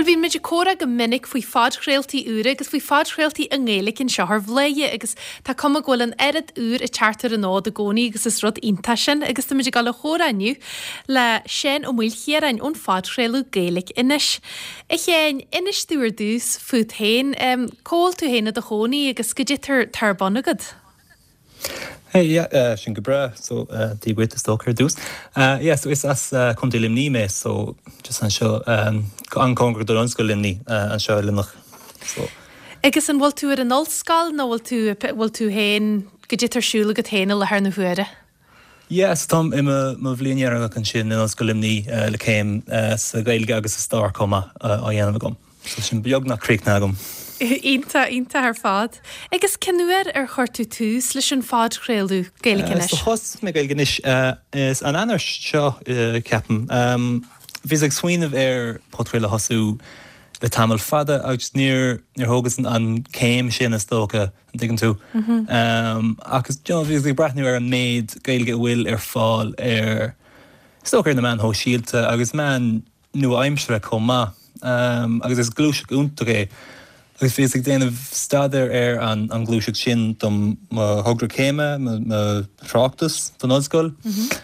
Well bhín muidir córa go minic faoi fad chréaltaí úra agus faoi fad chréaltaí an Gaelic in seo bhléie agus tá cum ghfuil an erid úr I chartar an nád a gcónaí agus is rud ionta sin agus tá muidir gal le chórainniu le sin ó mhuiil chéarain ón fad chréalú Gaelic inis. I chéin inis dúir dús fút hain cóil tú héine a gcónaí agus go dtí tar bonagad. Hey, yeah, sin go bra, so die wit is ook dus. Yeah, so is as kon lim nie mee, so just an show an conquer door ons limni an show lim nog. So. Agus an wil tú an olscal, no wil tú heen geditter siúla go héine le haar na huire. Yes, Tom ima ma vlíonjar kan sin in ons limni le céim sa gailge agus a star comma a dhéanam gom. So sin beag na creek na gom. Ínta ar fad. Agus cinúir chuirtú tús leis an fad chréalú Gaelic inis. So hos me Gaelic inis is an anar seo ceapan. Bhís ag swinmh potréile hosú le tamil fada agus níor hógas an céim sin is tóca an digan tú. Agus bhís ag brathnú an méid Gaeilge bhfuil fáil stócar na man ho síalta agus man nua aimsre comma agus is glúiseach únta agus fés ag déanamh staidir an glúiseach sin dom thugra céime ma tráachtas don odscoil.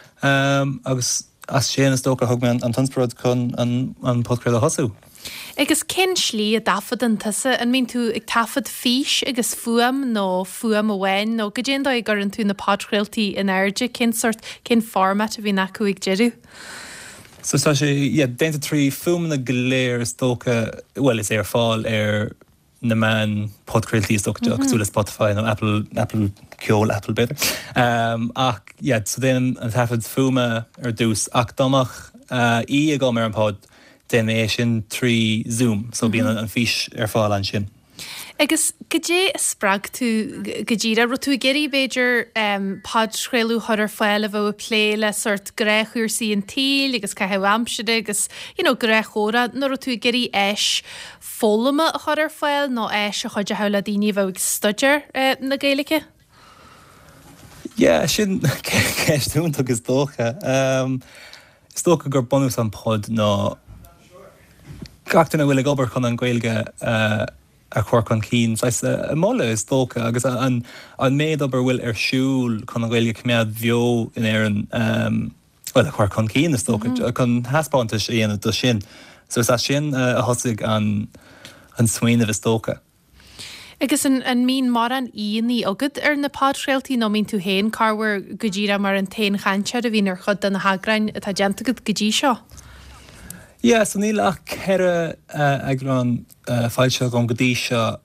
Agus as sin is tóca thug me an tansparad chun an podcréile hosú. Agus cin slí a dafad an tusa an mín tú ag tafad fís agus fuam nó fuam a bhain nó go dtéan ag gur an tú na podcréaltaí in airde cin format a bhí acu ag jeú. So tá sé déanta trí fuam na goléir is tóca well is fáil na man podcréaltaí is tóca tú le Spotify nó Apple ceol Apple better. Ach so then an tafad fuama dús ach domach í a go mar an pod den sin trí Zoom, so bíon an fís fáil an sin. Agus go dé sprag tú go ddíra ru tú geirí beidir pod chréalú thuir fáil a bh plé le sort gréchúir sí an tíl agus caitheh amseide agus gréchóra nó ru tú geirí fólama a chuir fáil nó a chuide heula daoine bh ag studiar na Gaeilice? Yeah, sin ceistúnta agus dócha. Is tócha gur bonús an pod nó gachtainna bhfuil ag obair chun an Gaeilge a chuir chun cín. So molla is tócha agus an méid obair bhfuil siúl chun an Gaeilge címead bheo in a chuir chun cín is tócha chun haspáintis dhéanamh do sin. So is sin a thosaigh an smaoinemh is tócha. Agus an mín mar an íoní agad na podcréaltaí nó mín tú héin carhar go ddíra mar an tain chaintear a bhín chud den na hagrain atá deanta go dtí seo. Yeah, so níl ach ceire agrán fáilte gom go dtí seo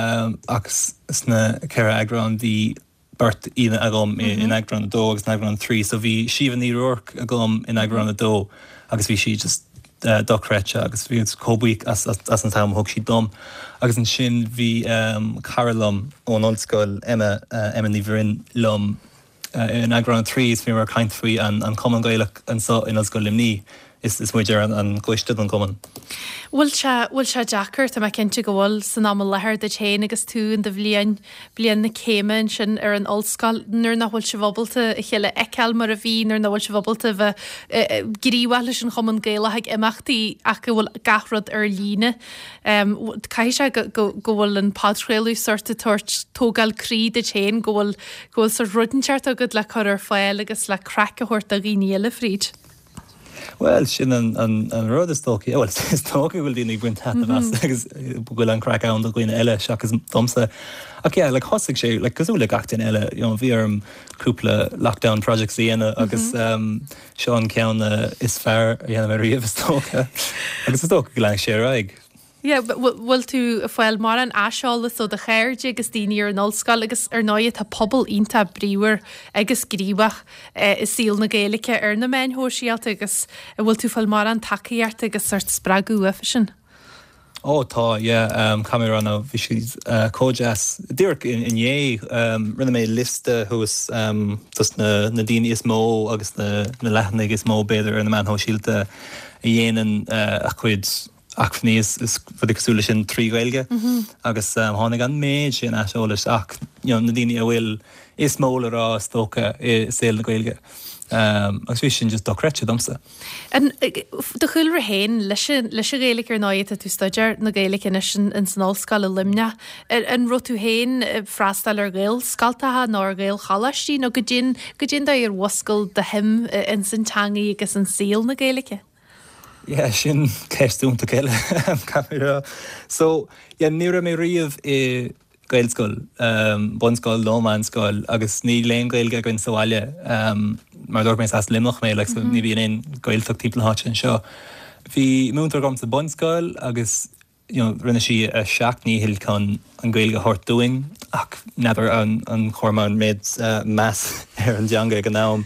agus sna ceire agrán bhí burt ína agam in agrán dó agus in agrán 3, so bhí Siomhan Ní Ruarc agam in agrán dó agus bhí si just dochrete agus bhí cóbuíc as an tam thug si dom. Agus an sin bhí Carolum ón ollscoil Emma Ní Bhrín lom in agrán 3 bhí mar caint faoi an Common Gaelic an so in ollscoil limní is muidir an gluistead an Common. Bhfuil se Jackart a cinnte go bhfuil san am lethir de chéin agus tú an de bblion na céimein sin an ollscoil nuair nach bhfuil se bhbalta a chéile eiceil mar a bhí nuair nach bhfuil se bhbalta bheith gríomhhail leis an Common Gaelach imachtaí ach go bhfuil gachrod líne. Cai se go bhfuil an podcréalú sorta tógáil crí de chéin go bhfuil sa rudanseart agad le chuir fáil agus le crack a thuirt a gíníile fríd. Well, sin an rud is tóca, well, is tóca bhfuil dína ghain tata agus bhfuil an crack an do ghaoine eile seachas domsa. Ach yeah, like thosaigh sé, like cosú le gachtain eile, bhí cúpla lockdown projects dhéana agus seán ceann is fearr a dhéanam riamh is tóca. Agus is tóca go lein sé raig. Yeah, but bhfuil tú fáil mar an aseálas ó de chéirde agus daoine an ollscoil agus náiad tá pobl ionta bríomhar agus gríomhach is síl na Gaeilice na main thóisialta agus bhfuil tú fáil mar an takeíart agus sort spragú a sin. Tá, camera an bhí si códeas. Dúirt in dhé rinne mé liste thuas na daoine is mó agus na leithnaigh is mó beidir ar na man thóisialta a dhéanaan a chuid achfní is fudicasúla sin trí Gaeilge agus tháinig an méid sin eisiolalas ach na daoine a bhfuil is móla rá tóca saoil na Gaeilge. agus bhí sin just docrete domsa. De chuilre héin leis a réalaigh ar náid a tú stuidir na gaalaigh in sanálscail limne. An ru tú héin freastal ar gail scaltathe ná gail chalaistí nó go dtín da ar wascail de him in san teangaí agus an síl na gaalaige? Ja, sin ceistúnta ceile capra. So, ní mé riamh i gailscoil, bunscoil, lómanscoil, agus ní léon gailge gon sáile, mar dúirt mé as limnach mé, ní bhíon éon gailfach típlaáte an seo. Bhí múntar gom sa bunscoil, agus rinne si a seaachníhil chun an gailge hortúing, ach never an chormán méid meas ar an deanga go nám.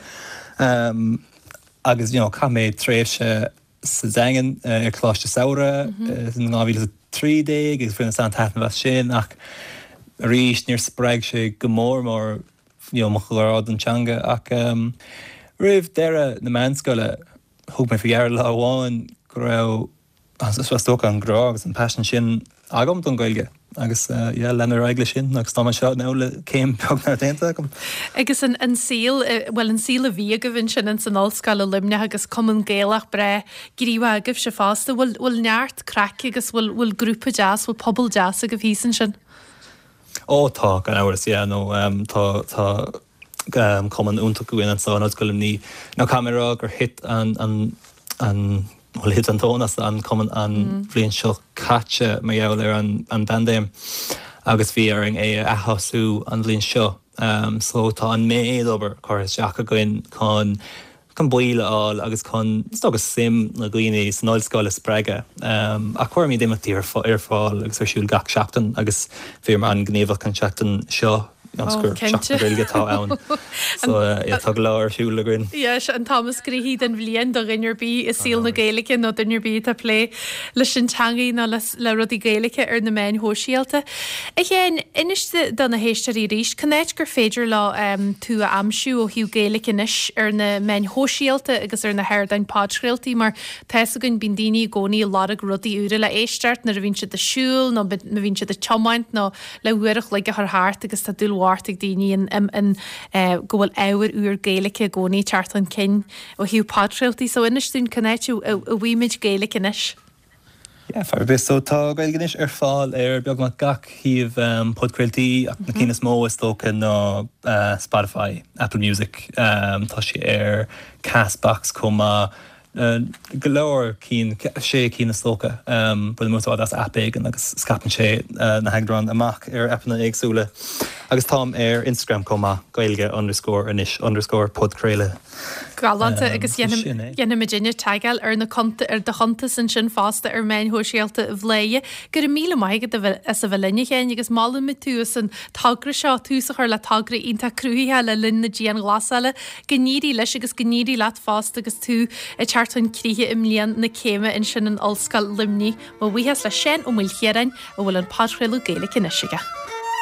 Agus cha méid tréimhse sa zangan ar chláiste saora, in 2013, agus frin san tatan bheith sin, ach ríis níor spreig sé go mór mar mo chlárád an teanga, ach rih deire na manscoile thug mé fiar le amháin go raibh tócha an grá agus an passion sin agam don gailge. Agus lenar aigla sin agus tá seo nála céim peagnar déanta gom. Agus an síl, well an síl a bhí go bhín sin an sanálscail limne agus cuman géalach bre gríomh agah se fásta bhfuil neart crack agus bhfuil grúpa jazz, bhfuil pobl jazz a go bhísan sin. Tá gan áras nó tá cuman únta goin an sanálscail ní ná camera gur hit an hit an tónas an cuman an bblion seo caite mé eil ar an bandéim agus bhí ar an é a hasú an bblion seo. So tá an méad obair chuir seach a goin chun buile áil agus chun agus sim na gcuoine sanálscoil spreige. A chuir mí déimetí ar fáil agus ar siúil gach seachtain agus bhí mar an gnéomhach an seachtain seo. Tá ann. So tá láir siúla grin. Yes, an Thomas Grihí den bblion do rinnearbí is síl na gaalaige nó duinearbí a lé leis sin teangaí ná le rudí gaalaige ar na main hóisialta. I chéan iniste don na héisteí ríist, canéit gur féidir le tú a amsú ó hiú gaalaige inis ar na main hóisialta agus ar na hairdain pádscréaltaí, mar teessa gon bín daoine gcónaí lára rudí úra le éisteart na bhín si de siúil nó bhín si de chomáint nó le uirich le th háart agus tá dúlhharrtaigh daoine an go bhfuil áhar úr gaalaige gcónaí teart an cin ó hiú pádscréaltaí, so inistún canéitú a bhíimiid gaalaige inis. Far bis so tá gailganis ar fáil ar beag má gach híomh podcréaltaí ach na cínas mó is tócha ná Spotify, Apple Music, tá si ar Castbox comma go leir sé cína tócha bud mútáid as appig agus scapan sé na heagdraán amach ar appna éagsúla. Agus tám ar Instagram comma gailge _inis _podcréile. Galanta agus dhéanam Virginia teagail ar na conta ar de chunta san sin fásta ar main hóisialta a bhléie, gur a míle maigad as a bhlinne chéin agus mála me tú san tagra seo túsa chuir le tagra ínta cruúthe le linna dían glasaile, gníí leis agus gníí leat fásta agus tú i tearttain críthe im líon na céime in sin an olscail limní, má bhuihes le sin ó mhuiil chéarain a bhfuil an pádscréalú gaalaige inisiige.